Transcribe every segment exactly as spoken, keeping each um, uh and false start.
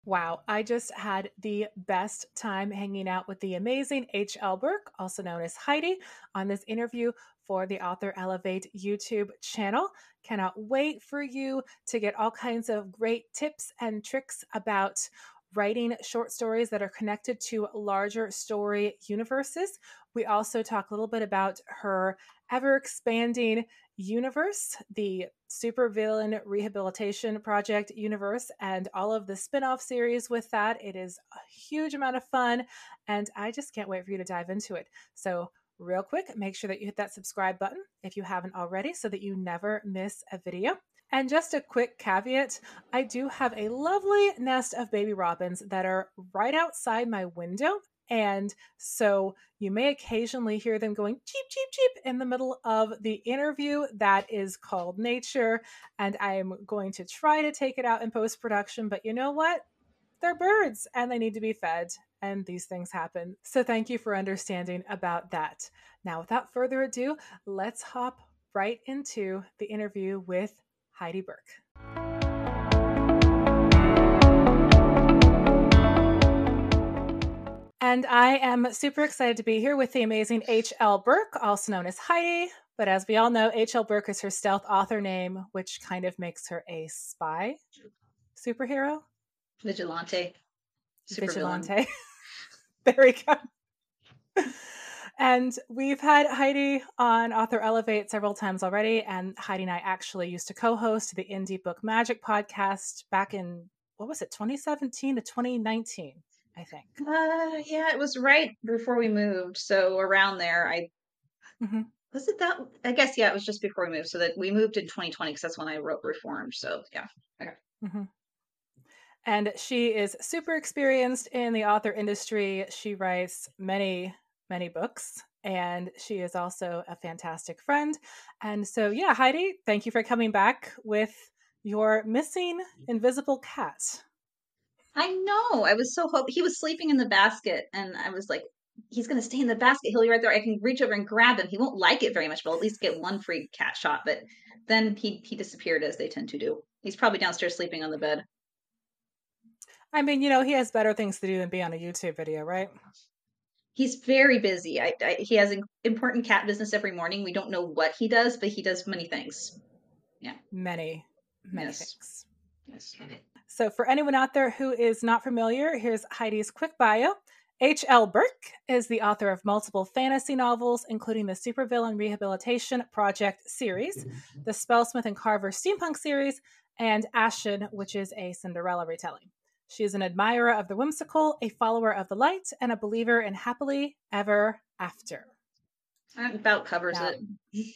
Wow, I just had the best time hanging out with the amazing H L. Burke, also known as Heidi, on this interview for the Author Elevate YouTube channel. Cannot wait for you to get all kinds of great tips and tricks about writing short stories that are connected to larger story universes. We also talk a little bit about her ever expanding universe, the Supervillain Rehabilitation Project universe, and all of the spin off series with that. It is a huge amount of fun, and I just can't wait for you to dive into it. So, real quick, make sure that you hit that subscribe button if you haven't already so that you never miss a video. And just a quick caveat, I do have a lovely nest of baby robins that are right outside my window. And so you may occasionally hear them going cheep, cheep, cheep in the middle of the interview. That is called nature. And I'm going to try to take it out in post production. But you know what? They're birds and they need to be fed. And these things happen. So thank you for understanding about that. Now, without further ado, let's hop right into the interview with Heidi Burke. And I am super excited to be here with the amazing H L. Burke, also known as Heidi. But as we all know, H L. Burke is her stealth author name, which kind of makes her a spy superhero. Vigilante. Super Vigilante. There we go. And we've had Heidi on Author Elevate several times already. And Heidi and I actually used to co-host the Indie Book Magic podcast back in, what was it, twenty seventeen to twenty nineteen, I think. Uh, yeah, it was right before we moved. So around there, I, mm-hmm. was it that? I guess, yeah, it was just before we moved. So that we moved in twenty twenty because that's when I wrote Reformed. So yeah. Okay. Mm-hmm. And she is super experienced in the author industry. She writes many, many books, and she is also a fantastic friend. And so, yeah, Heidi, thank you for coming back with your missing invisible cat. I know. I was so hoping he was sleeping in the basket, and I was like, he's going to stay in the basket. He'll be right there. I can reach over and grab him. He won't like it very much, but I'll at least get one free cat shot. But then he he disappeared, as they tend to do. He's probably downstairs sleeping on the bed. I mean, you know, he has better things to do than be on a YouTube video, right? He's very busy. I, I, he has an important cat business every morning. We don't know what he does, but he does many things. Yeah. Many, many yes. things. Yes. So for anyone out there who is not familiar, here's Heidi's quick bio. H L. Burke is the author of multiple fantasy novels, including the Supervillain Rehabilitation Project series, the Spellsmith and Carver steampunk series, and Ashen, which is a Cinderella retelling. She is an admirer of the whimsical, a follower of the light, and a believer in happily ever after. That about covers now, it.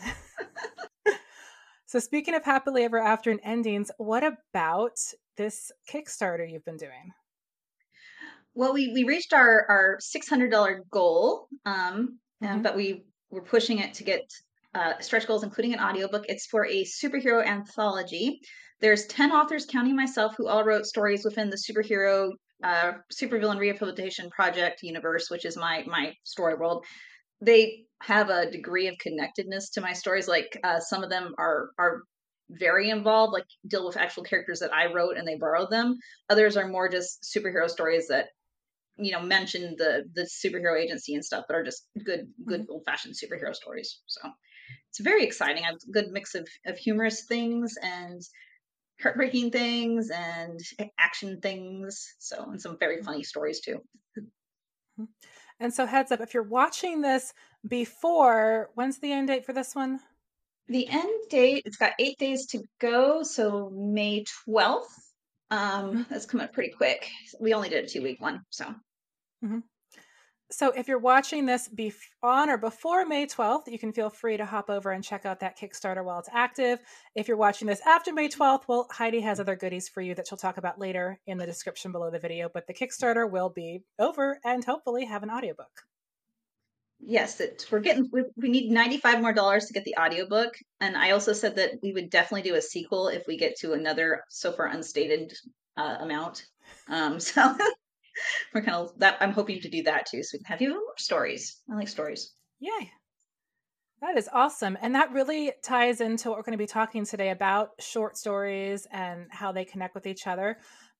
So speaking of happily ever after and endings, what about this Kickstarter you've been doing? Well, we, we reached our, our six hundred dollars goal, um, mm-hmm. um, but we were pushing it to get uh, stretch goals, including an audiobook. It's for a superhero anthology. There's ten authors, counting myself, who all wrote stories within the superhero, uh, supervillain rehabilitation project universe, which is my my story world. They have a degree of connectedness to my stories. Like uh, some of them are are very involved, like deal with actual characters that I wrote and they borrowed them. Others are more just superhero stories that, you know, mention the the superhero agency and stuff, but are just good good mm-hmm. old-fashioned superhero stories. So it's very exciting. I have a good mix of of humorous things and heartbreaking things and action things. So, and some very funny stories too. And so heads up, if you're watching this before, when's the end date for this one? The end date, it's got eight days to go. So May twelfth. Um, mm-hmm. That's come up pretty quick. We only did a two week one. So. Mm-hmm. So if you're watching this be- on or before May twelfth, you can feel free to hop over and check out that Kickstarter while it's active. If you're watching this after May twelfth, well, Heidi has other goodies for you that she'll talk about later in the description below the video, but the Kickstarter will be over and hopefully have an audiobook. Yes, it, we're getting, we, we need ninety-five more dollars to get the audiobook. And I also said that we would definitely do a sequel if we get to another so far unstated uh, amount. Um, so we're kind of that. I'm hoping to do that too, so we can have even more stories. I like stories. Yay. That is awesome. And that really ties into what we're going to be talking today about short stories and how they connect with each other.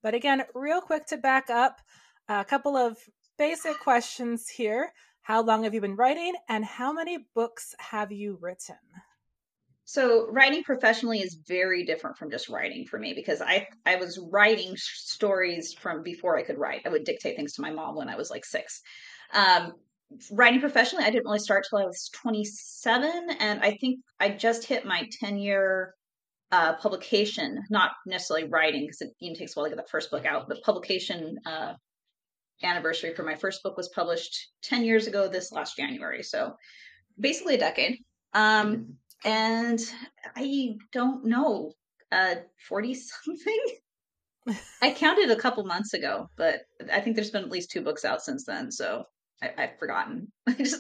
But again, real quick to back up, a couple of basic questions here. How long have you been writing, and how many books have you written? So writing professionally is very different from just writing for me, because I I was writing stories from before I could write. I would dictate things to my mom when I was like six. Um, Writing professionally, I didn't really start till I was twenty-seven, and I think I just hit my ten year uh, publication, not necessarily writing, because it even takes a while to get that first book out, but publication uh, anniversary for my first book was published ten years ago this last January. So basically a decade. Um, and I don't know, uh, forty something. I counted a couple months ago, but I think there's been at least two books out since then. So I, I've forgotten. I just,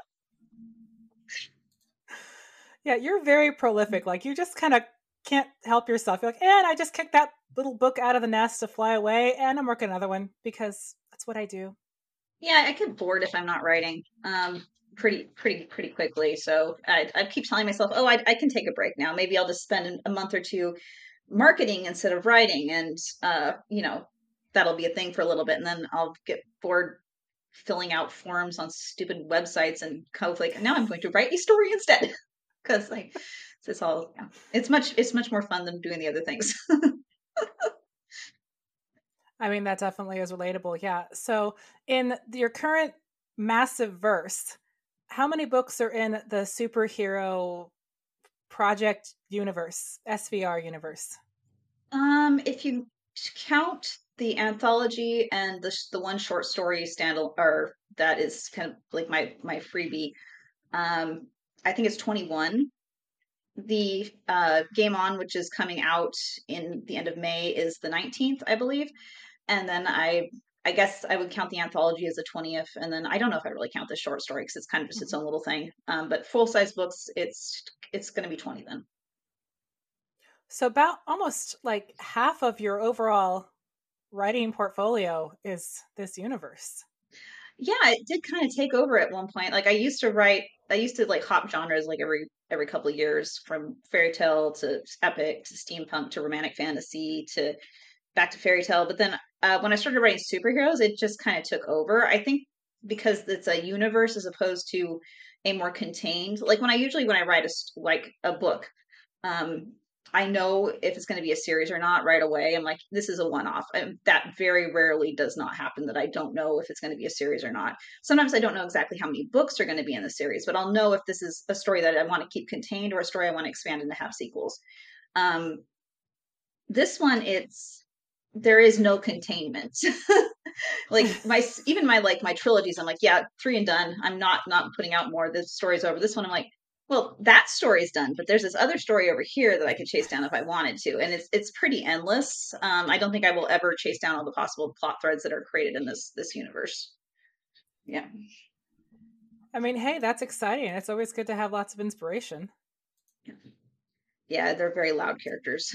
Yeah, you're very prolific. Like, you just kind of can't help yourself. You're like, and I just kicked that little book out of the nest to fly away, and I'm working another one because that's what I do. yeah, I get bored if I'm not writing. Um, pretty, pretty, pretty quickly. So I, I keep telling myself, oh, I, I can take a break now. Maybe I'll just spend a month or two marketing instead of writing, and uh, you know, that'll be a thing for a little bit, and then I'll get bored filling out forms on stupid websites and kind of like, now I'm going to write a story instead, because like it's all, yeah, it's much it's much more fun than doing the other things. I mean, that definitely is relatable. Yeah. So in your current massive verse, how many books are in the superhero project universe, S V R universe? Um, if you count the anthology and the the one short story stand, or that is kind of like my my freebie, um, I think it's twenty-one. The uh, Game On, which is coming out in the end of May, is the nineteenth, I believe. And then I I guess I would count the anthology as the twentieth. And then I don't know if I really count the short story, because it's kind of just its own little thing. Um, but full size books, it's it's going to be twenty then. So about almost like half of your overall writing portfolio is this universe. Yeah, it did kind of take over at one point. Like I used to write, I used to like hop genres like every every couple of years, from fairy tale to epic to steampunk to romantic fantasy to back to fairy tale. But then uh, when I started writing superheroes, it just kind of took over. I think because it's a universe as opposed to a more contained. Like when I usually when I write a like a book, um, I know if it's going to be a series or not right away. I'm like, this is a one off. And that very rarely does not happen, that I don't know if it's going to be a series or not. Sometimes I don't know exactly how many books are going to be in the series, but I'll know if this is a story that I want to keep contained or a story I want to expand and to have sequels. Um, this one, it's there is no containment. Like my even my like my trilogies, I'm like, yeah, three and done. I'm not not putting out more. The story's over. This one, I'm like, well, that story's done, but there's this other story over here that I could chase down if I wanted to, and it's it's pretty endless. Um, I don't think I will ever chase down all the possible plot threads that are created in this this universe. Yeah. I mean, hey, that's exciting. It's always good to have lots of inspiration. Yeah, they're very loud characters.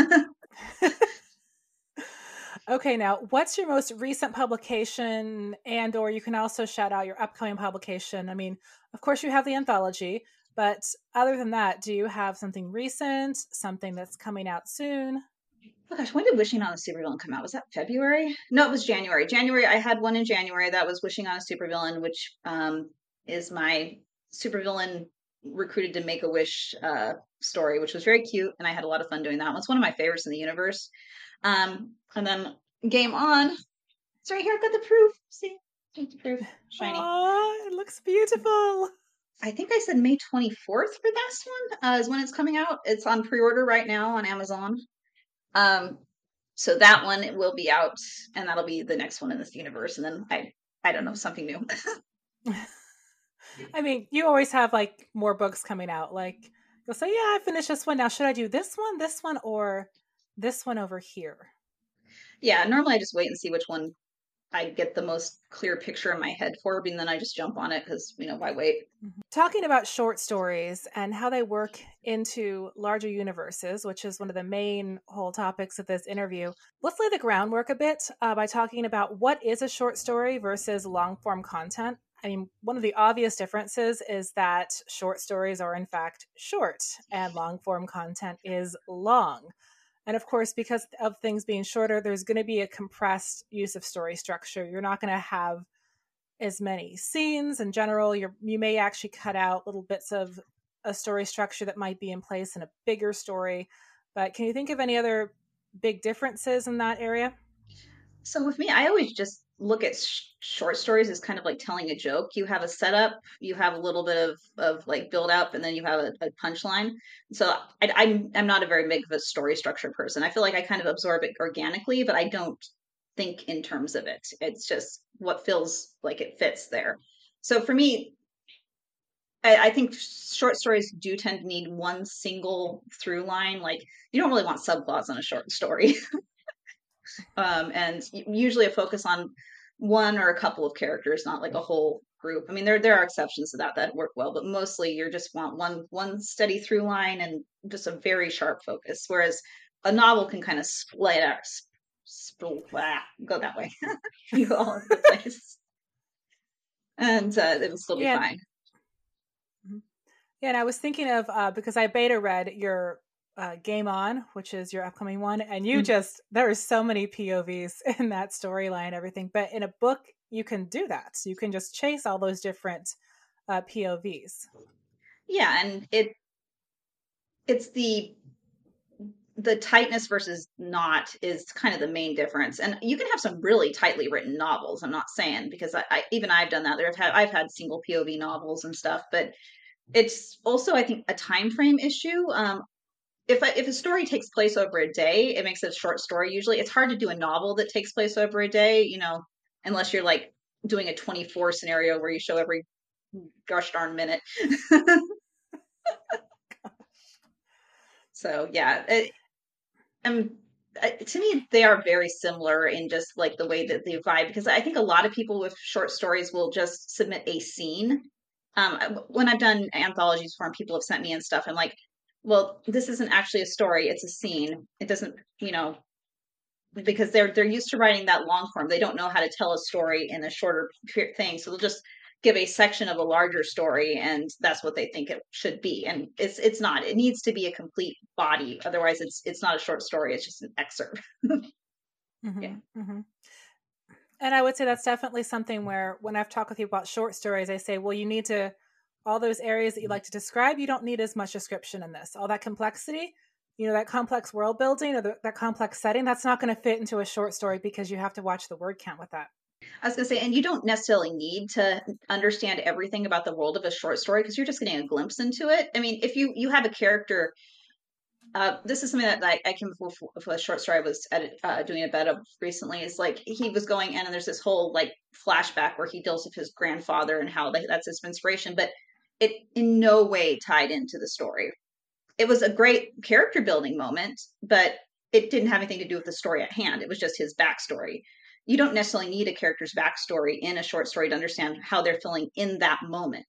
Okay, now what's your most recent publication, and or you can also shout out your upcoming publication? I mean, of course you have the anthology, but other than that, do you have something recent, something that's coming out soon? Oh gosh, when did Wishing on a Supervillain come out? Was that February? No, it was January. January, I had one in January that was Wishing on a Supervillain, which um, is my supervillain recruited to make a wish uh, story, which was very cute, and I had a lot of fun doing that one. It's one of my favorites in the universe. Um, and then Game On. It's right here. I've got the proof. See? The proof. Shiny. Aww, it looks beautiful. I think I said May twenty-fourth for this one uh, is when it's coming out. It's on pre-order right now on Amazon. Um, so that one will be out, and that'll be the next one in this universe. And then I, I don't know, something new. I mean, you always have like more books coming out. Like you'll say, "Yeah, I finished this one. Now, should I do this one, this one, or this one over here?" Yeah, normally I just wait and see which one I get the most clear picture in my head for, and then I just jump on it because, you know, why wait? Talking about short stories and how they work into larger universes, which is one of the main whole topics of this interview, let's lay the groundwork a bit uh, by talking about what is a short story versus long form content. I mean, one of the obvious differences is that short stories are in fact short and long form content is long. And of course, because of things being shorter, there's going to be a compressed use of story structure. You're not going to have as many scenes in general. You're, you may actually cut out little bits of a story structure that might be in place in a bigger story. But can you think of any other big differences in that area? So with me, I always just look at sh- short stories as kind of like telling a joke. You have a setup, you have a little bit of of like build up, and then you have a, a punchline. So I, I'm I'm not a very big of a story structure person. I feel like I kind of absorb it organically, but I don't think in terms of it. It's just what feels like it fits there. So for me, I, I think short stories do tend to need one single through line. Like you don't really want subplots in a short story. um, and usually a focus on one or a couple of characters, not like a whole group. I mean, there there are exceptions to that that work well, but mostly you just want one one steady through line and just a very sharp focus. Whereas a novel can kind of split out, split, blah, go that way, you go all over the place, and uh, it will still be Yeah. fine. Yeah, and I was thinking of uh, because I beta read your uh, Game On, which is your upcoming one, and you Mm. just there are so many P O Vs in that storyline, everything. But in a book, you can do that. So you can just chase all those different uh, P O Vs. Yeah, and it it's the the tightness versus not is kind of the main difference. And you can have some really tightly written novels. I'm not saying because I, I even I've done that. There have had I've had single P O V novels and stuff, but it's also I think a time frame issue. Um, if I, if a story takes place over a day, it makes it a short story. Usually, it's hard to do a novel that takes place over a day. You know, unless you're like doing a twenty-four scenario where you show every gosh darn minute. So yeah, it, um, uh, to me, they are very similar in just like the way that they vibe. Because I think a lot of people with short stories will just submit a scene. Um, I- when I've done anthologies for 'em, people have sent me and stuff. I'm like, well, this isn't actually a story; it's a scene. It doesn't, you know, because they're they're used to writing that long form. They don't know how to tell a story in a shorter pe- thing, so they'll just give a section of a larger story, and that's what they think it should be. And it's it's not. It needs to be a complete body. Otherwise, it's it's not a short story. It's just an excerpt. Yeah. Mm-hmm, mm-hmm. And I would say that's definitely something where when I've talked with you about short stories, I say, well, you need to, all those areas that you like to describe, you don't need as much description in this. All that complexity, you know, that complex world building or the, that complex setting, that's not going to fit into a short story because you have to watch the word count with that. I was going to say, and you don't necessarily need to understand everything about the world of a short story because you're just getting a glimpse into it. I mean, if you you have a character, uh, this is something that I, I came up with, with a short story I was edit, uh, doing a bed of recently. Is like he was going in, and there's this whole like flashback where he deals with his grandfather and how like, that's his inspiration, but it in no way tied into the story. It was a great character building moment, but it didn't have anything to do with the story at hand. It was just his backstory. You don't necessarily need a character's backstory in a short story to understand how they're feeling in that moment.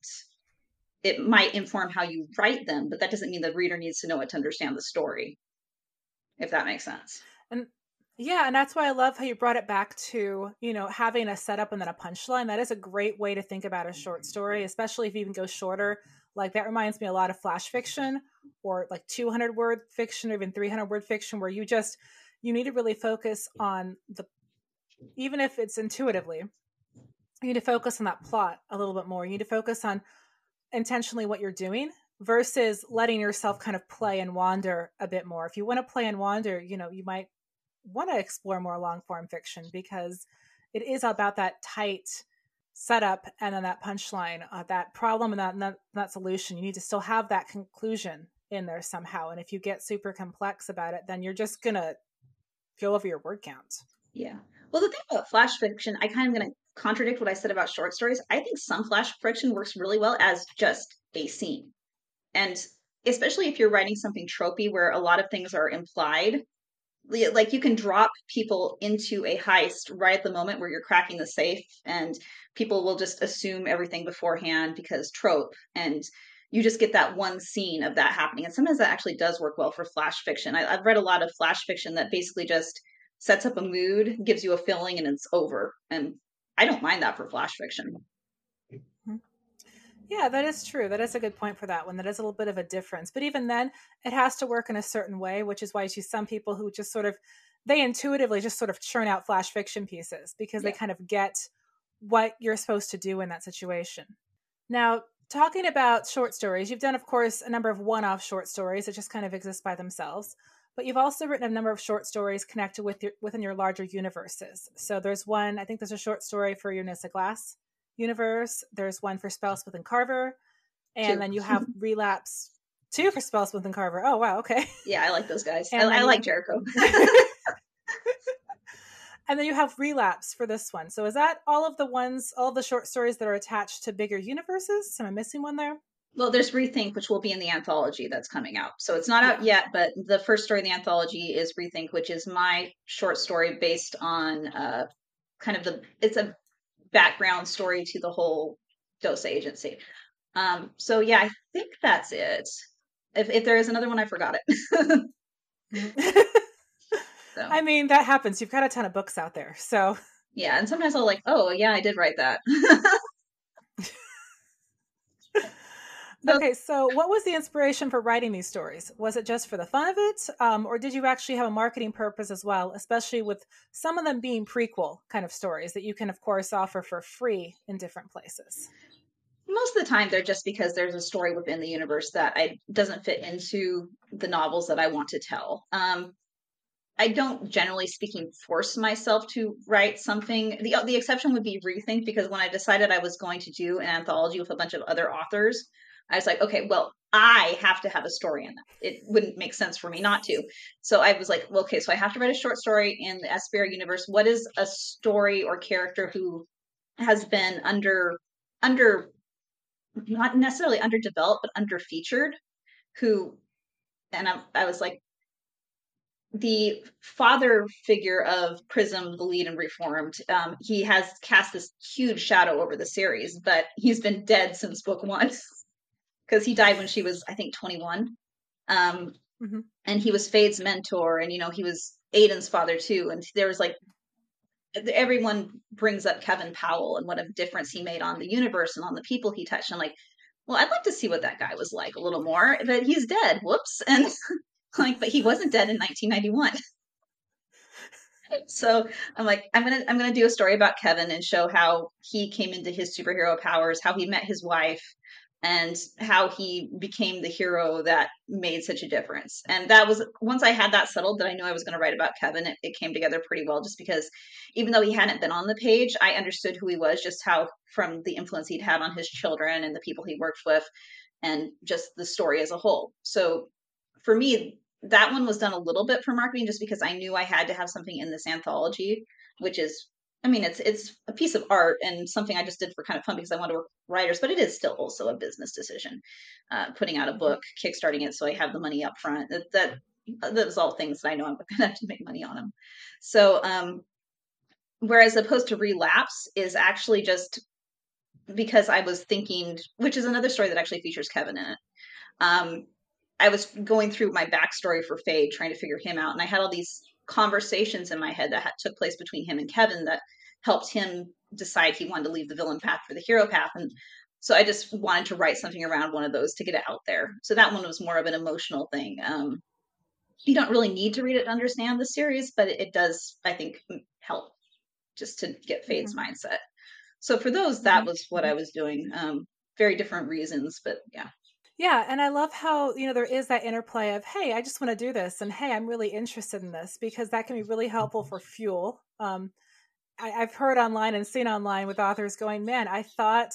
It might inform how you write them, but that doesn't mean the reader needs to know it to understand the story, if that makes sense. And yeah, and that's why I love how you brought it back to, you know, having a setup and then a punchline. That is a great way to think about a short story, especially if you even go shorter. Like that reminds me a lot of flash fiction or like two hundred word fiction or even three hundred word fiction where you just, you need to really focus on the, even if it's intuitively, you need to focus on that plot a little bit more. You need to focus on intentionally what you're doing versus letting yourself kind of play and wander a bit more. If you want to play and wander, you know, you might want to explore more long form fiction because it is about that tight setup and then that punchline, uh, that problem and that, and that that solution. You need to still have that conclusion in there somehow. And if you get super complex about it, then you're just gonna go over your word count. Yeah. Well, the thing about flash fiction, I kind of going to contradict what I said about short stories. I think some flash fiction works really well as just a scene. And especially if you're writing something tropey where a lot of things are implied, like you can drop people into a heist right at the moment where you're cracking the safe and people will just assume everything beforehand because trope, and you just get that one scene of that happening. And sometimes that actually does work well for flash fiction. I, I've read a lot of flash fiction that basically just sets up a mood, gives you a feeling, and it's over. And I don't mind that for flash fiction. Yeah, that is true. That is a good point for that one. That is a little bit of a difference. But even then, it has to work in a certain way, which is why you see some people who just sort of, they intuitively just sort of churn out flash fiction pieces because they Yeah. kind of get what you're supposed to do in that situation. Now, talking about short stories, you've done, of course, a number of one off short stories that just kind of exist by themselves. But you've also written a number of short stories connected with your, within your larger universes. So there's one, I think there's a short story for your Nissa Glass universe. There's one for Spellsmith and Carver. And Two. then you have Relapse two for Spellsmith and Carver. Oh, wow. Okay. Yeah, I like those guys. I, And I then like you, Jericho. and then you have Relapse for this one. So is that all of the ones, all of the short stories that are attached to bigger universes? Am I missing one there? Well, there's Rethink, which will be in the anthology that's coming out. So it's not out Yeah. yet, but the first story in the anthology is Rethink, which is my short story based on uh, kind of the, it's a background story to the whole DOSA agency. Um, so yeah, I think that's it. If, if there is another one, I forgot it. So I mean, that happens. You've got a ton of books out there. So yeah, and sometimes I'll like, oh yeah, I did write that. So okay, so what was the inspiration for writing these stories? Was it just for the fun of it? Um, or did you actually have a marketing purpose as well, especially with some of them being prequel kind of stories that you can, of course, offer for free in different places? most of the time they're just because there's a story within the universe that I doesn't fit into the novels that I want to tell. Um, I don't, generally speaking, force myself to write something. The the exception would be Rethink, because when I decided I was going to do an anthology with a bunch of other authors, I was like, okay, well, I have to have a story in that. It wouldn't make sense for me not to. So I was like, well, okay, so I have to write a short story in the Espera universe. What is a story or character who has been under under not necessarily underdeveloped, but underfeatured, who, and I, I was like, the father figure of Prism, the lead in Reformed, um, he has cast this huge shadow over the series, but he's been dead since book one because he died when she was, I think, twenty-one. Um, Mm-hmm. and he was Fade's mentor, and you know he was Aiden's father too. And there was like everyone brings up Kevin Powell and what a difference he made on the universe and on the people he touched. I'm like, well, I'd like to see what that guy was like a little more, but he's dead. Whoops. And like, but he wasn't dead in nineteen ninety-one. So I'm like, I'm gonna I'm gonna do a story about Kevin and show how he came into his superhero powers, how he met his wife, and how he became the hero that made such a difference. And that was, once I had that settled, that I knew I was going to write about Kevin. It, it came together pretty well, just because even though he hadn't been on the page, I understood who he was, just how, from the influence he'd had on his children and the people he worked with, and just the story as a whole. So for me, that one was done a little bit for marketing, just because I knew I had to have something in this anthology, which is, I mean, it's it's a piece of art and something I just did for kind of fun because I want to work with writers, but it is still also a business decision. Uh, putting out a book, kickstarting it so I have the money up front. That that that's all things that I know I'm going to have to make money on them. So, um, whereas opposed to Relapse is actually just because I was thinking, which is another story that actually features Kevin in it. Um, I was going through my backstory for Fade, trying to figure him out, and I had all these conversations in my head that had, took place between him and Kevin that helped him decide he wanted to leave the villain path for the hero path. And so I just wanted to write something around one of those to get it out there. So that one was more of an emotional thing. Um, you don't really need to read it to understand the series, but it, it does, I think, help just to get Fade's Mm-hmm. mindset. So for those, that Mm-hmm. was what I was doing. Um, very different reasons, but yeah. Yeah, and I love how, you know, there is that interplay of, hey, I just want to do this, and hey, I'm really interested in this, because that can be really helpful for fuel. Um, I, I've heard online and seen online with authors going, man, I thought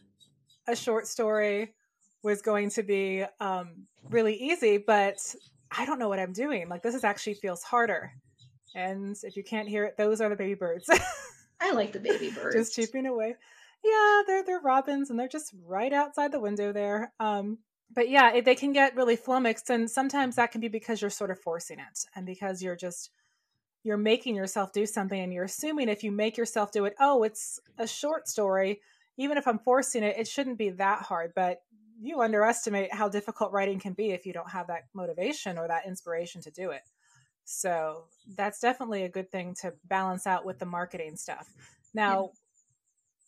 a short story was going to be um, really easy, but I don't know what I'm doing. Like, this is actually feels harder. And if you can't hear it, those are the baby birds I like the baby just birds. cheeping away. Yeah, they're they're robins, and they're just right outside the window there. Um, but yeah, it, they can get really flummoxed, and sometimes that can be because you're sort of forcing it, and because you're just you're making yourself do something, and you're assuming if you make yourself do it, oh, it's a short story. Even if I'm forcing it, it shouldn't be that hard. But you underestimate how difficult writing can be if you don't have that motivation or that inspiration to do it. So that's definitely a good thing to balance out with the marketing stuff. Yeah. Now,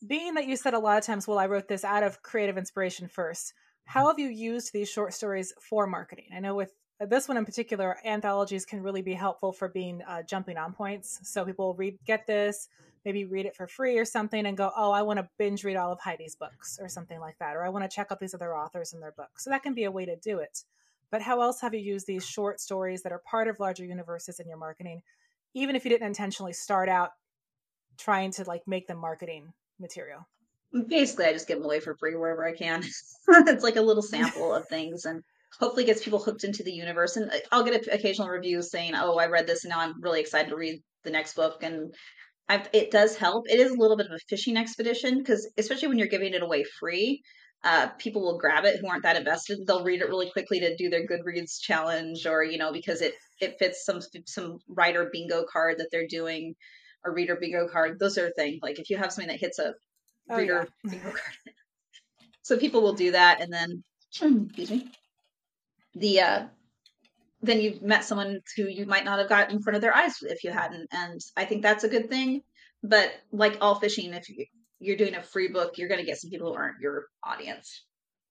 being that you said a lot of times, well, I wrote this out of creative inspiration first, how have you used these short stories for marketing? I know with this one in particular, anthologies can really be helpful for being uh, jumping on points. So people read, get this, maybe read it for free or something and go, oh, I want to binge read all of Heidi's books or something like that. Or I want to check out these other authors and their books. So that can be a way to do it. But how else have you used these short stories that are part of larger universes in your marketing, even if you didn't intentionally start out trying to like make them marketing material? Basically, I just give them away for free wherever I can. It's like a little sample of things and hopefully gets people hooked into the universe. And I'll get occasional reviews saying, oh, I read this and now I'm really excited to read the next book. And I've, it does help. It is a little bit of a fishing expedition because especially when you're giving it away free, uh, people will grab it who aren't that invested. They'll read it really quickly to do their Goodreads challenge or, you know, because it, it fits some, some writer bingo card that they're doing or reader bingo card. Those are things like if you have something that hits a Oh, reader yeah. bingo card. So people will do that. And then, excuse me, the, uh, then you've met someone who you might not have got in front of their eyes if you hadn't. And I think that's a good thing. But like all fishing, if you're doing a free book, you're going to get some people who aren't your audience.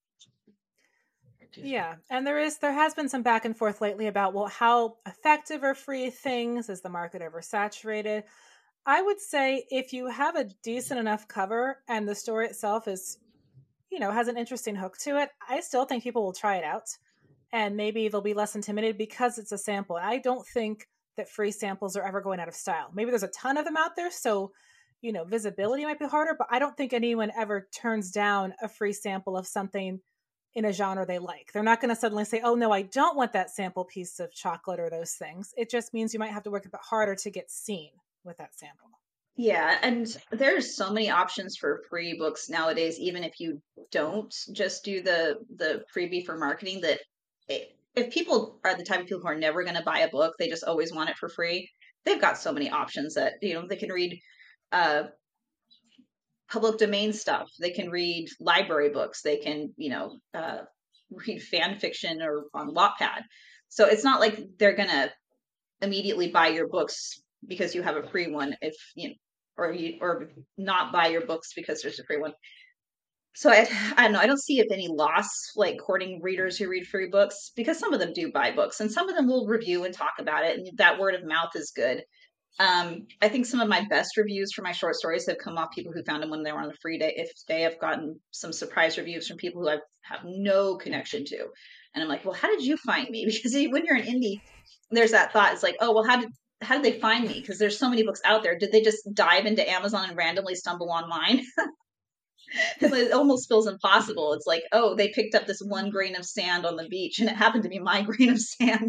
Yeah. And there is, there has been some back and forth lately about, well, how effective are free things? Is the market oversaturated? I would say if you have a decent enough cover and the story itself is, you know, has an interesting hook to it, I still think people will try it out. And maybe they'll be less intimidated because it's a sample. I don't think that free samples are ever going out of style. Maybe there's a ton of them out there, so, you know, visibility might be harder, but I don't think anyone ever turns down a free sample of something in a genre they like. They're not going to suddenly say, oh, no, I don't want that sample piece of chocolate or those things. It just means you might have to work a bit harder to get seen with that sample. Yeah, and there's so many options for free books nowadays, even if you don't just do the the freebie for marketing, that if people are the type of people who are never going to buy a book, they just always want it for free, they've got so many options that, you know, they can read uh, public domain stuff. They can read library books. They can, you know, uh, read fan fiction or on Wattpad. So it's not like they're going to immediately buy your books because you have a free one if, you know, or you, or not buy your books because there's a free one. So I, I don't know. I don't see if any loss, like courting readers who read free books, because some of them do buy books and some of them will review and talk about it. And that word of mouth is good. Um, I think some of my best reviews for my short stories have come off people who found them when they were on the free day. If they have gotten some surprise reviews from people who I have no connection to. And I'm like, well, how did you find me? Because when you're an indie, there's that thought. It's like, oh, well, how did, how did they find me? Because there's so many books out there. Did they just dive into Amazon and randomly stumble on mine? It almost feels impossible. It's like, oh, they picked up this one grain of sand on the beach and it happened to be my grain of sand.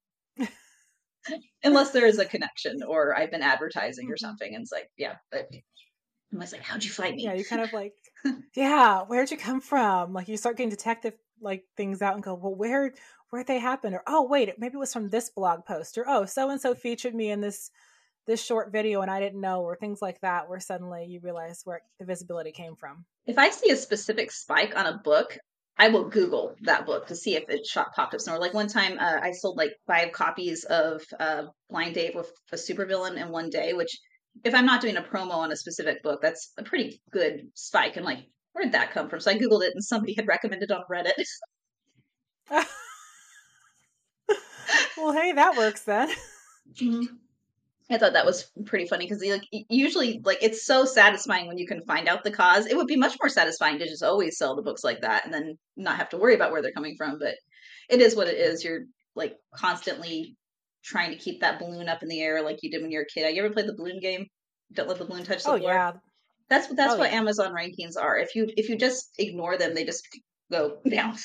Unless there is a connection or I've been advertising or something. And it's like, yeah, but I'm always like, how'd you find me? Yeah, you kind of like, yeah, where'd you come from? Like you start getting detective like things out and go, well, where, where'd they happen? Or, oh, wait, maybe it was from this blog post, or, oh, so-and-so featured me in this, this short video and I didn't know, or things like that, where suddenly you realize where the visibility came from. If I see a specific spike on a book, I will Google that book to see if it shot popped up somewhere. Like one time, uh, I sold like five copies of uh, Blind Date with a Supervillain in one day, which if I'm not doing a promo on a specific book, that's a pretty good spike. And like, where did that come from? So I Googled it and somebody had recommended on Reddit. Well, hey, that works then. Mm-hmm. I thought that was pretty funny because like usually like it's so satisfying when you can find out the cause. It would be much more satisfying to just always sell the books like that and then not have to worry about where they're coming from. But it is what it is. You're like constantly trying to keep that balloon up in the air like you did when you were a kid. You ever played the balloon game? Don't let the balloon touch the Oh, floor. yeah. That's what that's Oh, what yeah. Amazon rankings are. If you if you just ignore them, they just go down.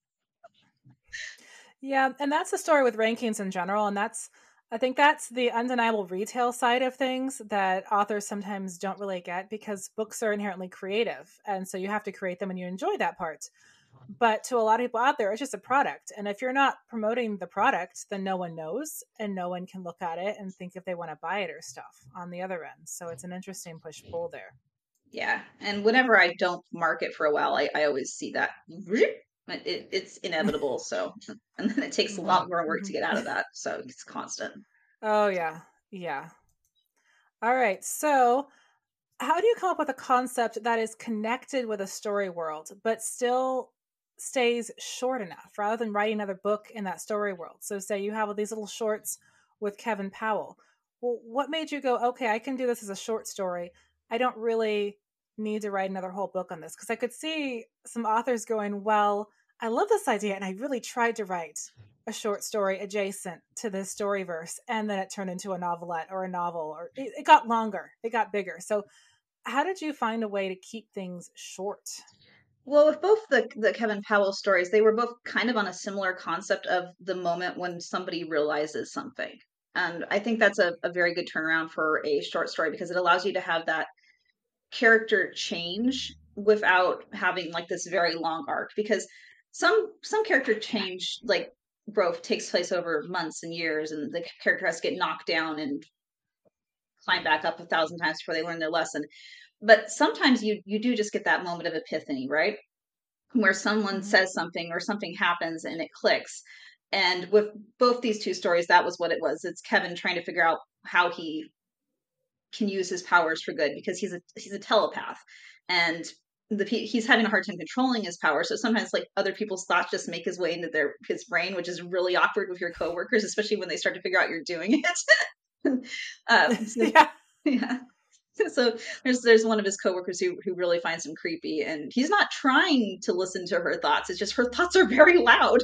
Yeah, and that's the story with rankings in general, and that's I think that's the undeniable retail side of things that authors sometimes don't really get because books are inherently creative, and so you have to create them and you enjoy that part. But to a lot of people out there, it's just a product, and if you're not promoting the product, then no one knows, and no one can look at it and think if they want to buy it or stuff on the other end. So it's an interesting push pull there. Yeah, and whenever I don't market for a while, I, I always see that. It, it's inevitable. So, and then it takes a lot more work to get out of that. So it's constant. Oh, yeah. Yeah. All right. So how do you come up with a concept that is connected with a story world, but still stays short enough rather than writing another book in that story world? So, say you have all these little shorts with Kevin Powell. Well, what made you go, okay, I can do this as a short story? I don't really need to write another whole book on this. Because I could see some authors going, well, I love this idea, and I really tried to write a short story adjacent to this storyverse, and then it turned into a novelette or a novel, or it, it got longer, it got bigger. So, how did you find a way to keep things short? Well, with both the the Kevin Powell stories, they were both kind of on a similar concept of the moment when somebody realizes something. And I think that's a, a very good turnaround for a short story because it allows you to have that character change without having like this very long arc. Because some some character change like growth takes place over months and years, and the character has to get knocked down and climb back up a thousand times before they learn their lesson. But sometimes you you do just get that moment of epiphany, right? Where someone Mm-hmm. says something or something happens and it clicks. And with both these two stories, that was what it was. It's Kevin trying to figure out how he can use his powers for good because he's a he's a telepath, and the he's having a hard time controlling his power. So sometimes like other people's thoughts just make his way into their his brain, which is really awkward with your coworkers, especially when they start to figure out you're doing it. um, so, Yeah. yeah. So there's there's one of his coworkers who who really finds him creepy, and he's not trying to listen to her thoughts. It's just her thoughts are very loud.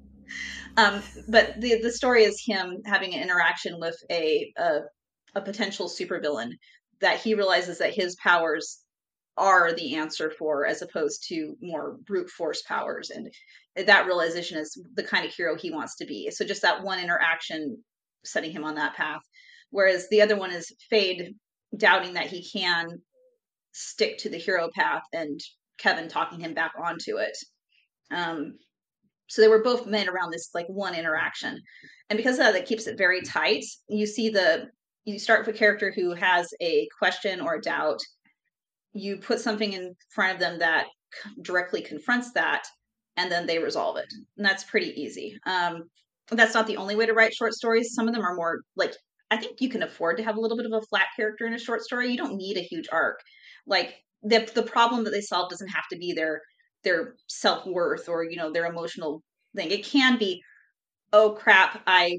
Um, but the the story is him having an interaction with a a, a potential supervillain that he realizes that his powers are the answer for, as opposed to more brute force powers, and that realization is the kind of hero he wants to be. So just that one interaction setting him on that path, whereas the other one is Fade doubting that he can stick to the hero path and Kevin talking him back onto it. Um, so they were both made around this like one interaction, and because of that, that keeps it very tight. You see the you start with a character who has a question or a doubt. You put something in front of them that directly confronts that, and then they resolve it, and that's pretty easy. Um, that's not the only way to write short stories. Some of them are more like I think you can afford to have a little bit of a flat character in a short story. You don't need a huge arc. Like the the problem that they solve doesn't have to be their their self worth or you know their emotional thing. It can be, oh crap, I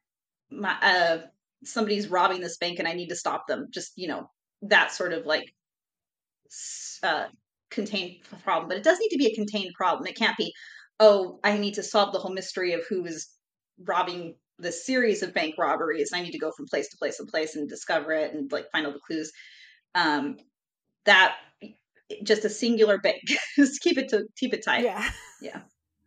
my uh somebody's robbing this bank and I need to stop them. Just you know that sort of like uh, contained problem. But it does need to be a contained problem. It can't be, oh, I need to solve the whole mystery of who is robbing this series of bank robberies. I need to go from place to place to place and discover it and like find all the clues. Um, that just a singular bank. Just keep it to keep it tight. Yeah. Yeah.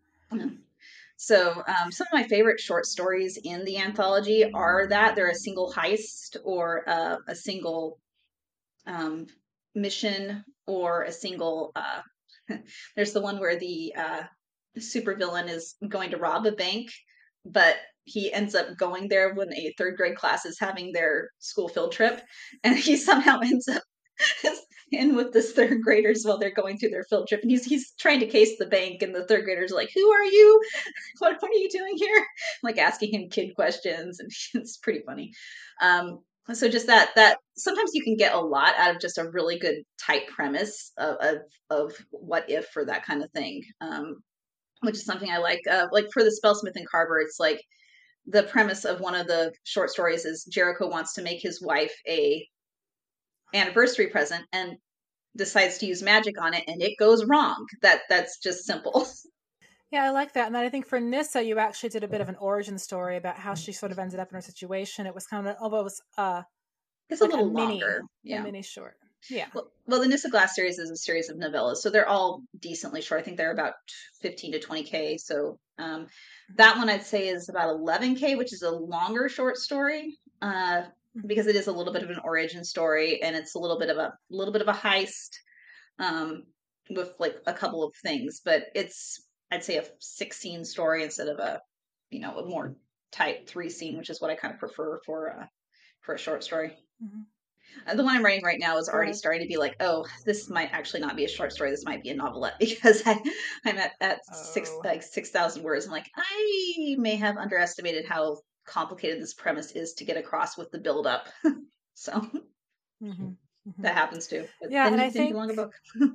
So um, some of my favorite short stories in the anthology are that they're a single heist or uh, a single um, mission or a single. Uh, there's the one where the uh, supervillain is going to rob a bank, but he ends up going there when a third grade class is having their school field trip, and he somehow ends up in with this third graders while they're going through their field trip, and he's he's trying to case the bank, and the third graders are like, "Who are you? What what are you doing here?" Like asking him kid questions, and it's pretty funny. Um, so just that that sometimes you can get a lot out of just a really good tight premise of of, of what if for that kind of thing, um, which is something I like. Uh, like for the Spellsmith and Carver, it's like the premise of one of the short stories is Jericho wants to make his wife a anniversary present and decides to use magic on it, and it goes wrong. That that's just simple. Yeah, I like that. And then I think for Nissa, you actually did a bit of an origin story about how she sort of ended up in her situation. It was kind of almost uh, It's a like a little mini, longer. a Yeah. mini short. Yeah. Well, well, the Nissa Glass series is a series of novellas, so they're all decently short. I think they're about fifteen to twenty K. So um, Mm-hmm. that one I'd say is about eleven K, which is a longer short story, uh, because it is a little bit of an origin story and it's a little bit of a little bit of a heist, um, with like a couple of things. But it's I'd say a six scene story instead of a you know a more tight three scene, which is what I kind of prefer for uh, for a short story. Mm-hmm. Uh, The one I'm writing right now is already Good. starting to be like, oh, this might actually not be a short story. This might be a novelette because I, I'm at, at six Oh. like six thousand words. I'm like, I may have underestimated how complicated this premise is to get across with the build up. So Mm-hmm. Mm-hmm. that happens too. But Yeah. then And you I then you think, belong a book.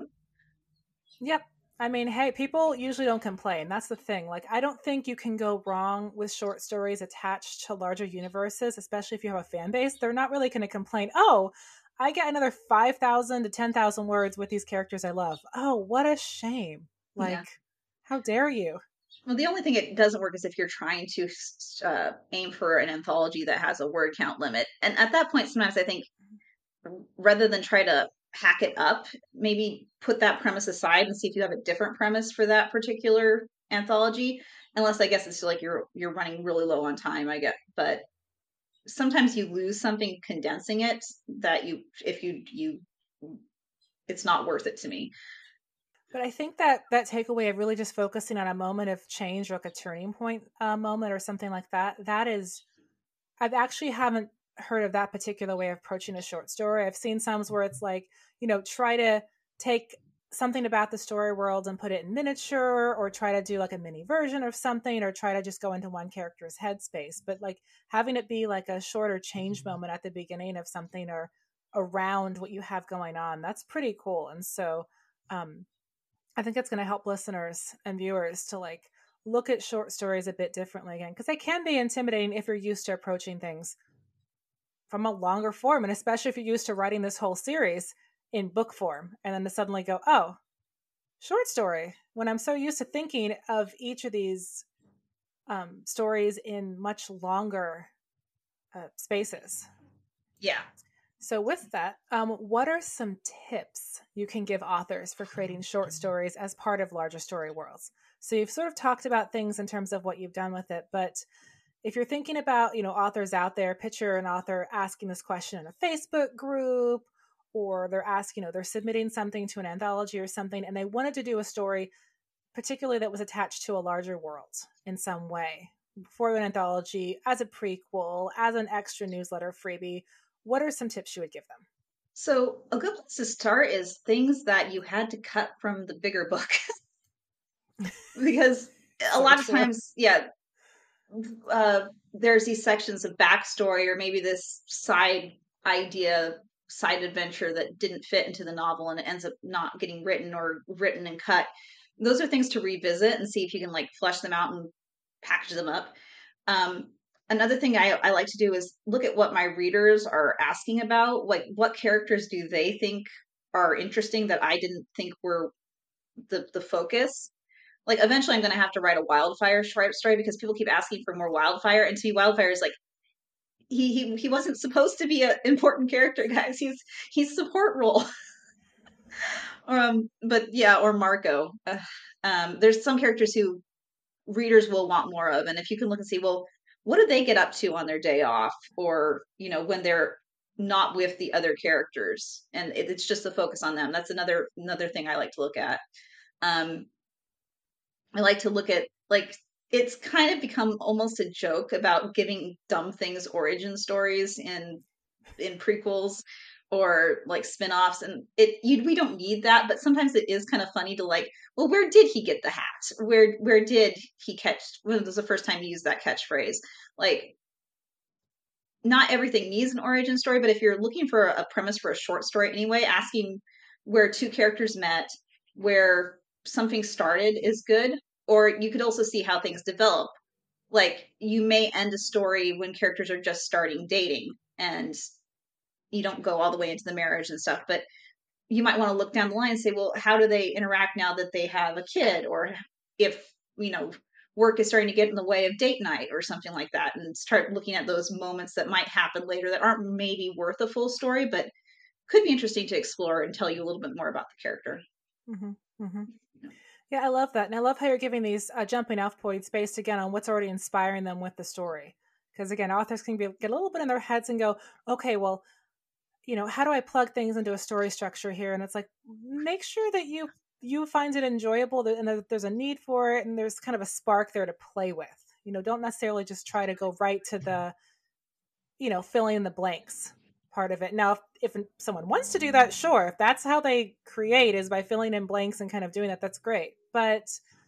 yep. I mean, hey, people usually don't complain. That's the thing. Like, I don't think you can go wrong with short stories attached to larger universes, especially if you have a fan base. They're not really going to complain, oh, I get another five thousand to ten thousand words with these characters I love. Oh, what a shame. Yeah. Like, how dare you? Well, the only thing it doesn't work is if you're trying to uh, aim for an anthology that has a word count limit. And at that point, sometimes I think rather than try to hack it up, maybe put that premise aside and see if you have a different premise for that particular anthology. Unless I guess it's like you're you're running really low on time, I get. But sometimes you lose something condensing it that you if you you it's not worth it to me. But I think that that takeaway of really just focusing on a moment of change or like a turning point uh, moment or something like that, that is, I've actually haven't heard of that particular way of approaching a short story. I've seen some where it's like, you know, try to take something about the story world and put it in miniature, or try to do like a mini version of something, or try to just go into one character's headspace. But like having it be like a shorter change moment at the beginning of something or around what you have going on, that's pretty cool. And so, um, I think it's going to help listeners and viewers to like look at short stories a bit differently again, because they can be intimidating if you're used to approaching things from a longer form, and especially if you're used to writing this whole series in book form, and then to suddenly go, oh, short story, when I'm so used to thinking of each of these um, stories in much longer uh, spaces. Yeah. So, with that, um, what are some tips you can give authors for creating short stories as part of larger story worlds? So, you've sort of talked about things in terms of what you've done with it, but if you're thinking about, you know, authors out there, picture an author asking this question in a Facebook group, or they're asking, you know, they're submitting something to an anthology or something, and they wanted to do a story, particularly that was attached to a larger world in some way for an anthology, as a prequel, as an extra newsletter freebie. What are some tips you would give them? So a good place to start is things that you had to cut from the bigger book. Because a So lot of true. times, yeah, uh, there's these sections of backstory or maybe this side idea, side adventure that didn't fit into the novel and it ends up not getting written or written and cut. Those are things to revisit and see if you can like flesh them out and package them up. Um, another thing I, I like to do is look at what my readers are asking about. Like, what characters do they think are interesting that I didn't think were the the focus? Like, eventually, I'm going to have to write a Wildfire story because people keep asking for more Wildfire, and to me, Wildfire is like he he he wasn't supposed to be an important character, guys. He's he's support role. um, but yeah, or Marco. Uh, um, there's some characters who readers will want more of, and if you can look and see, well, what do they get up to on their day off, or you know, when they're not with the other characters, and it, it's just the focus on them. That's another another thing I like to look at. Um, I like to look at like it's kind of become almost a joke about giving dumb things origin stories in in prequels or like spin-offs, and it you, we don't need that, but sometimes it is kind of funny to like, well, where did he get the hat? Where where did he catch when was the first time you used that catchphrase? Like, not everything needs an origin story, but if you're looking for a premise for a short story anyway, asking where two characters met, where something started is good. Or you could also see how things develop. Like, you may end a story when characters are just starting dating and you don't go all the way into the marriage and stuff, but you might want to look down the line and say, well, how do they interact now that they have a kid? Or if, you know, work is starting to get in the way of date night or something like that, and start looking at those moments that might happen later that aren't maybe worth a full story, but could be interesting to explore and tell you a little bit more about the character. Mm-hmm. Mm-hmm. Yeah, I love that. And I love how you're giving these uh, jumping off points based again on what's already inspiring them with the story. Because again, authors can be, get a little bit in their heads and go, okay, well, you know, how do I plug things into a story structure here? And it's like, make sure that you you find it enjoyable and that there's a need for it and there's kind of a spark there to play with. You know, don't necessarily just try to go right to the, you know, filling in the blanks part of it. Now, if, if someone wants to do that, sure. If that's how they create is by filling in blanks and kind of doing that, that's great. But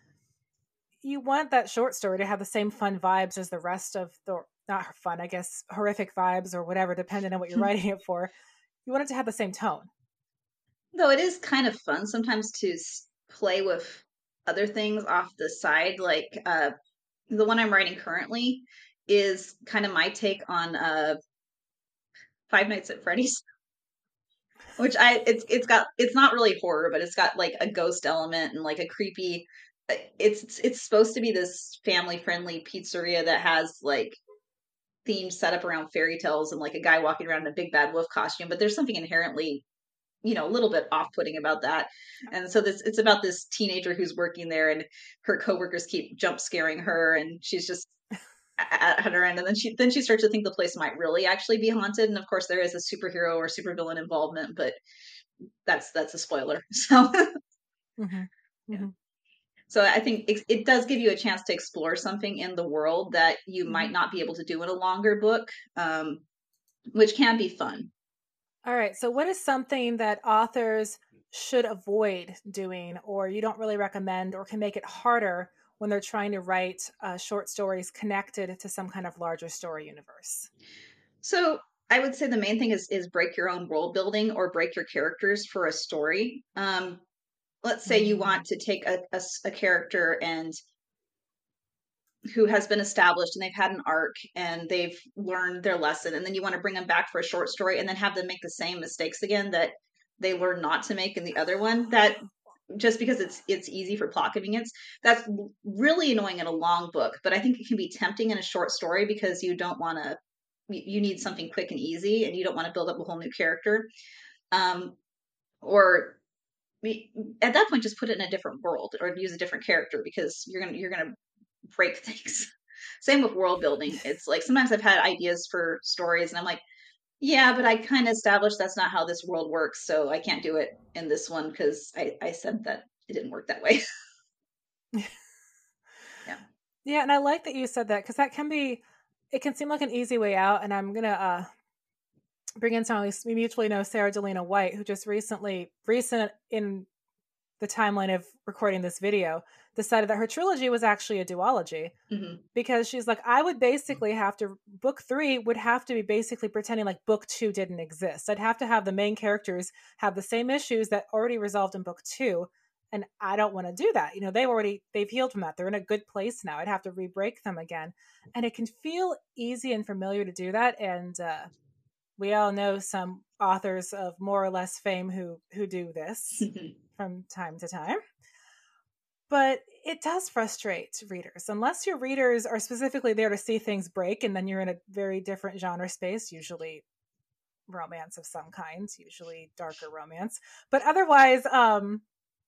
you want that short story to have the same fun vibes as the rest of the, not fun, I guess, horrific vibes or whatever, depending on what you're writing it for. you want it to have the same tone. Though it is kind of fun sometimes to play with other things off the side. Like uh, the one I'm writing currently is kind of my take on uh, Five Nights at Freddy's. Which I it's it's got it's not really horror, but it's got like a ghost element and like a creepy. It's it's supposed to be this family friendly pizzeria that has like themes set up around fairy tales and like a guy walking around in a big bad wolf costume, but there's something inherently, you know, a little bit off putting about that. And so this it's about this teenager who's working there, and her coworkers keep jump scaring her, and she's just at her end, and then she then she starts to think the place might really actually be haunted, and of course there is a superhero or supervillain involvement, but that's that's a spoiler. So Mm-hmm. Mm-hmm. yeah. So I think it, it does give you a chance to explore something in the world that you Mm-hmm. might not be able to do in a longer book, um, which can be fun. All right, so what is something that authors should avoid doing, or you don't really recommend, or can make it harder when they're trying to write uh, short stories connected to some kind of larger story universe? So I would say the main thing is is break your own world building or break your characters for a story. Um, let's say you Mm. want to take a, a, a character and who has been established and they've had an arc and they've learned their lesson, and then you want to bring them back for a short story and then have them make the same mistakes again that they learned not to make in the other one. That just because it's it's easy for plot convenience, that's really annoying in a long book, but I think it can be tempting in a short story because you don't want to you need something quick and easy and you don't want to build up a whole new character. Um, or at that point just put it in a different world or use a different character because you're gonna you're gonna break things. Same with world building. It's like sometimes I've had ideas for stories and I'm like, yeah, but I kind of established that's not how this world works, so I can't do it in this one because I, I said that it didn't work that way. Yeah. Yeah, and I like that you said that because that can be, it can seem like an easy way out. And I'm gonna uh, bring in someone we mutually know, Sarah Delina White, who just recently, recent in the timeline of recording this video, decided that her trilogy was actually a duology. Mm-hmm. Because she's like, I would basically have to, book three would have to be basically pretending like book two didn't exist. I'd have to have the main characters have the same issues that already resolved in book two. And I don't want to do that. You know, they've already, they've healed from that. They're in a good place now. I'd have to re-break them again. And it can feel easy and familiar to do that. And uh, we all know some authors of more or less fame who, who do this from time to time. But it does frustrate readers unless your readers are specifically there to see things break, and then you're in a very different genre space, usually romance of some kind, usually darker romance. But otherwise, um,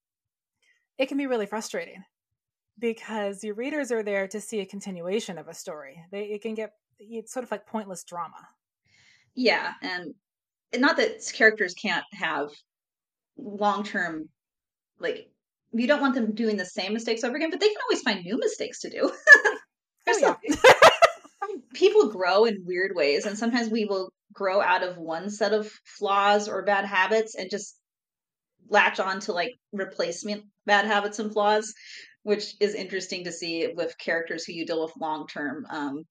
it can be really frustrating because your readers are there to see a continuation of a story. They it can get it's sort of like pointless drama. Yeah, and not that characters can't have long-term, like, you don't want them doing the same mistakes over again, but they can always find new mistakes to do. There's Oh, yeah. some, people grow in weird ways, and sometimes we will grow out of one set of flaws or bad habits and just latch on to like replacement bad habits and flaws, which is interesting to see with characters who you deal with long term. Um,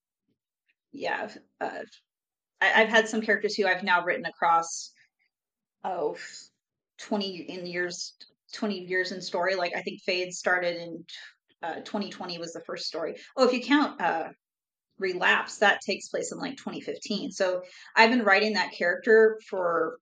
yeah, uh, I, I've had some characters who I've now written across oh twenty in years twenty years in story. Like I think Fade started in uh, twenty twenty was the first story. Oh, if you count uh, Relapse, that takes place in like twenty fifteen. So I've been writing that character for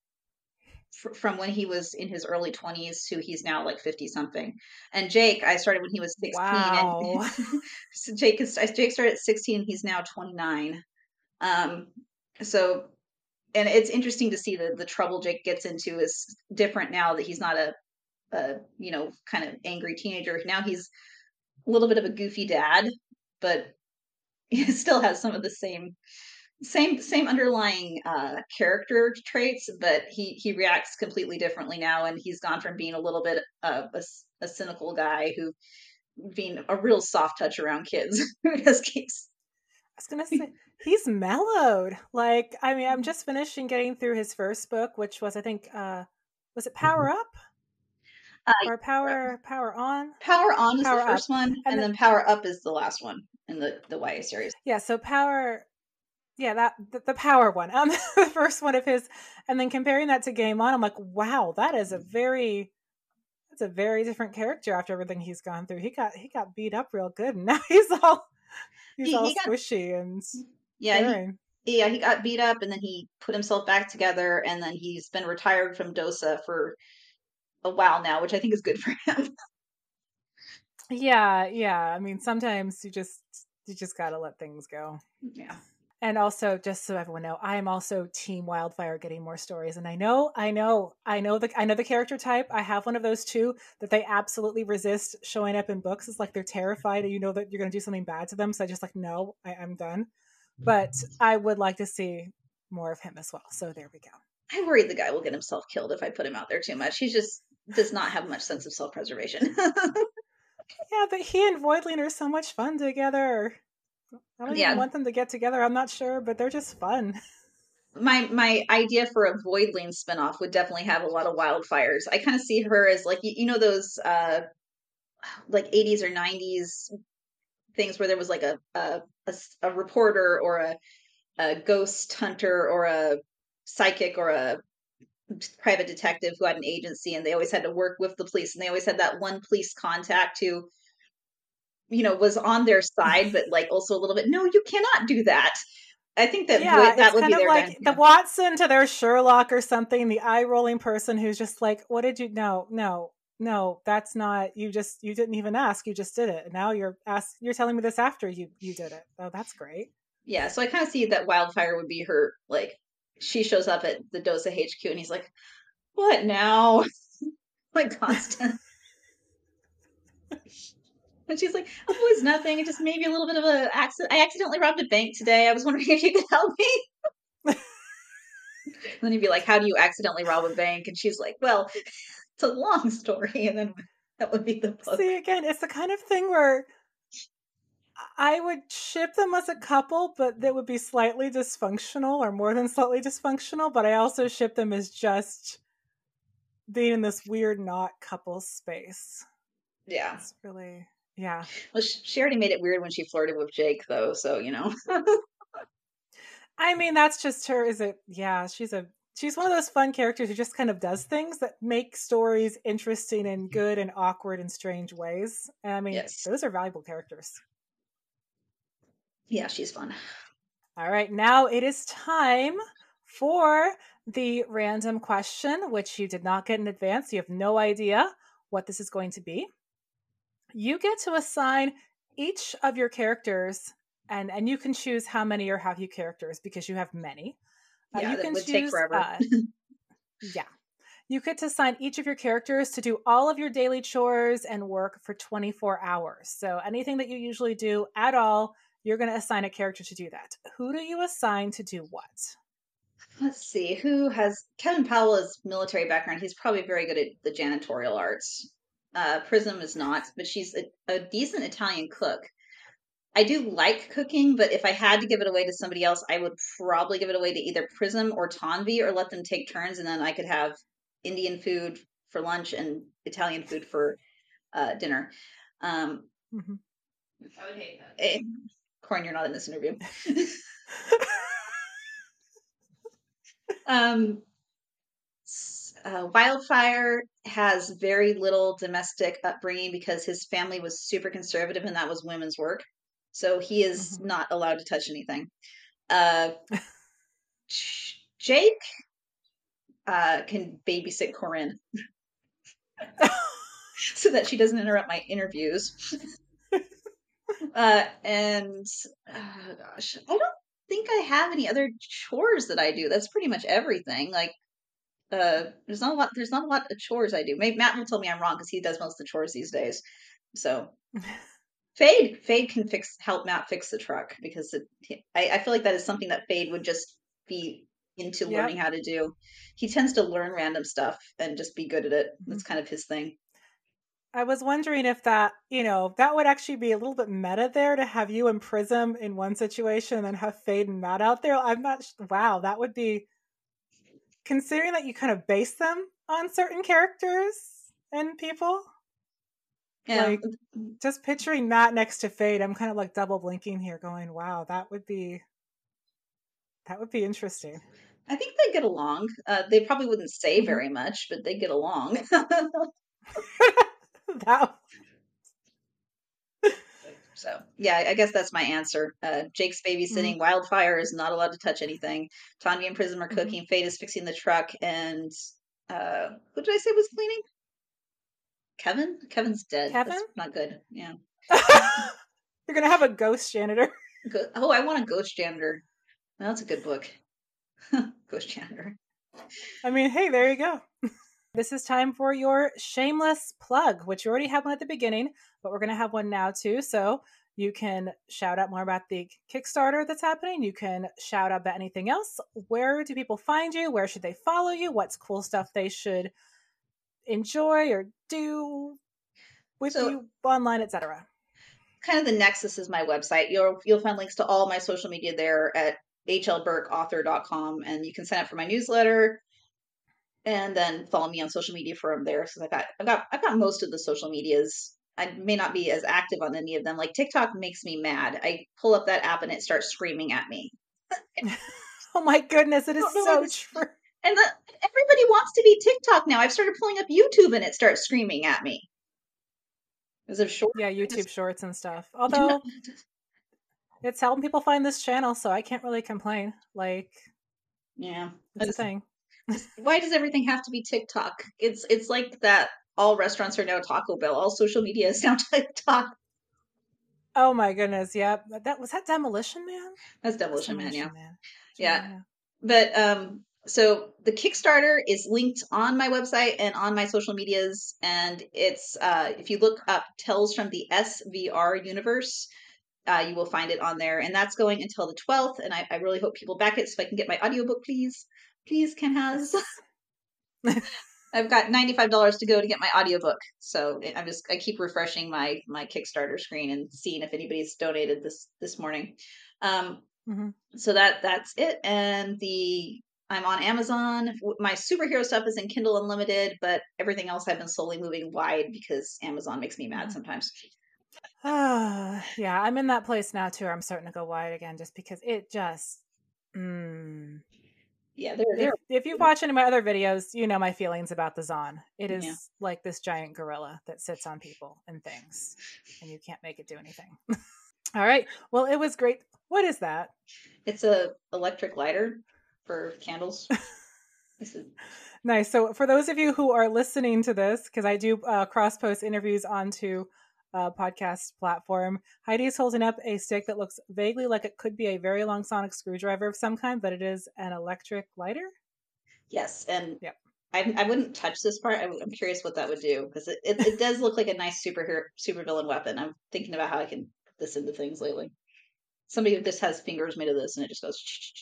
from when he was in his early twenties to he's now like fifty something. And Jake, I started when he was sixteen. Wow. And so Jake is Jake started at sixteen, he's now twenty-nine. Um so and it's interesting to see that the trouble Jake gets into is different now that he's not a, a you know kind of angry teenager. Now he's a little bit of a goofy dad, but he still has some of the same same same underlying uh, character traits, but he he reacts completely differently now, and he's gone from being a little bit of a, a cynical guy who being a real soft touch around kids. Because keeps. I was gonna say he's mellowed. Like, I mean, I'm just finishing getting through his first book, which was I think uh was it Power Up? Uh, Or Power Power On? Power On is Power the Up. first one, And and then then Power Up is the last one in the the Y A series. yeah, so Power Yeah, that the, the power one. Um, the first one of his, and then comparing that to Game On, I'm like, wow, that is a very that's a very different character after everything he's gone through. He got he got beat up real good, and now he's all he's He all he got squishy and yeah he caring. yeah he got beat up and then he put himself back together and then he's been retired from DOSA for a while now, which I think is good for him. Yeah, yeah. I mean, sometimes you just you just gotta let things go. Yeah. And also, just so everyone know, I am also Team Wildfire getting more stories. And I know, I know, I know the I know the character type. I have one of those too that they absolutely resist showing up in books. It's like they're terrified and you know that you're gonna do something bad to them. So I just like, no, I, I'm done. But I would like to see more of him as well. So there we go. I worry the guy will get himself killed if I put him out there too much. He just does not have much sense of self preservation. Yeah, but he and Voidling are so much fun together. I don't even Yeah. want them to get together. I'm not sure, but they're just fun. My my idea for a Voidling spinoff would definitely have a lot of wildfires. I kind of see her as like you, you know those uh like eighties or nineties things where there was like a a, a, a reporter or a, a ghost hunter or a psychic or a private detective who had an agency and they always had to work with the police and they always had that one police contact who you know was on their side but like also a little bit no you cannot do that. I think that Yeah, Void it's that would kind be of their guy. like the Yeah. Watson to their Sherlock or something, the eye rolling person who's just like, what did you no, no, no, that's not you just you didn't even ask, you just did it. And now you're ask you're telling me this after you you did it. Oh, that's great. Yeah, so I kind of see that Wildfire would be her like she shows up at the Dosa H Q and he's like, "What now?" like constant. And she's like, "Oh, it's nothing. It's just maybe a little bit of a accident. I accidentally robbed a bank today. I was wondering if you could help me." And then he'd be like, "How do you accidentally rob a bank?" And she's like, "Well, it's a long story." And then that would be the book. See, again, it's the kind of thing where I would ship them as a couple, but they would be slightly dysfunctional or more than slightly dysfunctional. But I also ship them as just being in this weird not couple space. Yeah. It's really, yeah. Well, she already made it weird when she flirted with Jake, though. So you know. I mean, that's just her. Is it? Yeah, she's a she's one of those fun characters who just kind of does things that make stories interesting and good and awkward and strange ways. And I mean, Yes. those are valuable characters. Yeah, she's fun. All right, now it is time for the random question, which you did not get in advance. You have no idea what this is going to be. You get to assign each of your characters, and and you can choose how many or how few characters because you have many. Uh, Yeah, you that can would take choose, forever. uh, yeah. You get to assign each of your characters to do all of your daily chores and work for twenty-four hours. So anything that you usually do at all, you're going to assign a character to do that. Who do you assign to do what? Let's see who has Kevin Powell's military background. He's probably very good at the janitorial arts. Uh, Prism is not, but she's a, a decent Italian cook. I do like cooking, but if I had to give it away to somebody else, I would probably give it away to either Prism or Tanvi, or let them take turns, and then I could have Indian food for lunch and Italian food for uh, dinner. Um, Mm-hmm. I would hate that. Hey, Corn, you're not in this interview. um, uh, Wildfire has very little domestic upbringing because his family was super conservative and that was women's work. So he is Mm-hmm. not allowed to touch anything. Uh, Jake uh, can babysit Corinne so that she doesn't interrupt my interviews. uh, and oh gosh, I don't think I have any other chores that I do. That's pretty much everything. Like uh there's not a lot there's not a lot of chores I do. Maybe Matt will tell me I'm wrong because he does most of the chores these days. So Fade Fade can fix help Matt fix the truck because it, I, I feel like that is something that Fade would just be into learning Yep. how to do. He tends to learn random stuff and just be good at it. Mm-hmm. That's kind of his thing. I was wondering if that, you know, that would actually be a little bit meta there to have you and Prism in one situation and then have Fade and Matt out there. I'm not, wow, that would be, considering that you kind of base them on certain characters and people. Yeah. Like, just picturing Matt next to Fade, I'm kind of like double blinking here going, wow, that would be, That would be interesting. I think they get along. Uh, they probably wouldn't say mm-hmm. very much, but they get along. that... So, yeah, I guess that's my answer. Uh, Jake's babysitting. Mm-hmm. Wildfire is not allowed to touch anything. Tanya and Prism are cooking. Mm-hmm. Fate is fixing the truck. And uh, who did I say was cleaning? Kevin? Kevin's dead. Kevin? That's not good. Yeah. You're going to have a ghost janitor. Oh, I want a ghost janitor. Well, that's a good book. Ghost janitor. I mean, hey, there you go. This is time for your shameless plug, which you already have one at the beginning, but we're going to have one now too. So you can shout out more about the Kickstarter that's happening. You can shout out about anything else. Where do people find you? Where should they follow you? What's cool stuff they should enjoy or do with so, you online, et cetera? Kind of the nexus is my website. You'll you'll find links to all my social media there at h l burke author dot com, and you can sign up for my newsletter. And then follow me on social media from there. Because I've got, I've got, I've got most of the social medias. I may not be as active on any of them. Like TikTok makes me mad. I pull up that app and it starts screaming at me. Oh my goodness, it is so true. And the, everybody wants to be TikTok now. I've started pulling up YouTube and it starts screaming at me. Is it short? Yeah, YouTube just, Shorts and stuff. Although it's helping people find this channel, so I can't really complain. Like, yeah, it's a thing. Why does everything have to be TikTok? It's it's like that all restaurants are now Taco Bell. All social media is now TikTok. Oh my goodness, yeah. That was that Demolition Man? That's Demolition, Demolition Man, yeah. Man. Yeah. yeah. But um so the Kickstarter is linked on my website and on my social medias, and it's uh if you look up Tales from the S V R universe, uh, you will find it on there, and that's going until the twelfth, and I, I really hope people back it so I can get my audiobook, please. Please, Ken has. I've got ninety-five dollars to go to get my audiobook. So I'm just, I keep refreshing my, my Kickstarter screen and seeing if anybody's donated this, this morning. Um, mm-hmm. So that, that's it. And the, I'm on Amazon. My superhero stuff is in Kindle Unlimited, but everything else I've been slowly moving wide because Amazon makes me mad sometimes. Uh, yeah, I'm in that place now too. I'm starting to go wide again just because it just, mm. Yeah, they're, they're, if, if you watch any of my other videos, you know my feelings about the Zon. It is yeah. like this giant gorilla that sits on people and things, and you can't make it do anything. All right. Well, it was great. What is that? It's a electric lighter for candles. Is... Nice. So for those of you who are listening to this, because I do uh, cross-post interviews onto a podcast platform, Heidi is holding up a stick that looks vaguely like it could be a very long sonic screwdriver of some kind, but it is an electric lighter. Yes, and yep. I, I wouldn't touch this part. I'm, I'm curious what that would do, because it, it, it does look like a nice superhero supervillain weapon. I'm thinking about how I can put this into things lately. Somebody who just has fingers made of this, and it just goes.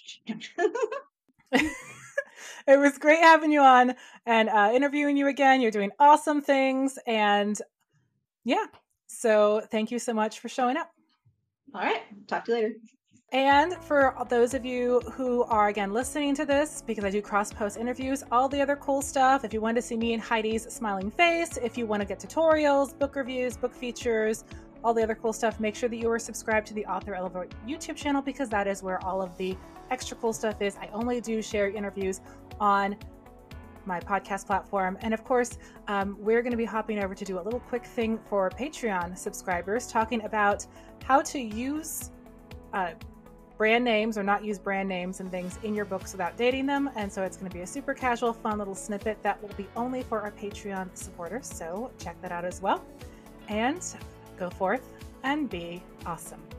It was great having you on and uh, interviewing you again. You're doing awesome things, and yeah. So thank you so much for showing up. All right. Talk to you later. And for those of you who are, again, listening to this, because I do cross-post interviews, all the other cool stuff, if you want to see me and Heidi's smiling face, if you want to get tutorials, book reviews, book features, all the other cool stuff, make sure that you are subscribed to the Author Elevate YouTube channel, because that is where all of the extra cool stuff is. I only do share interviews on my podcast platform. And of course, um, we're going to be hopping over to do a little quick thing for Patreon subscribers, talking about how to use uh, brand names or not use brand names and things in your books without dating them. And so it's going to be a super casual, fun little snippet that will be only for our Patreon supporters. So check that out as well. And go forth and be awesome.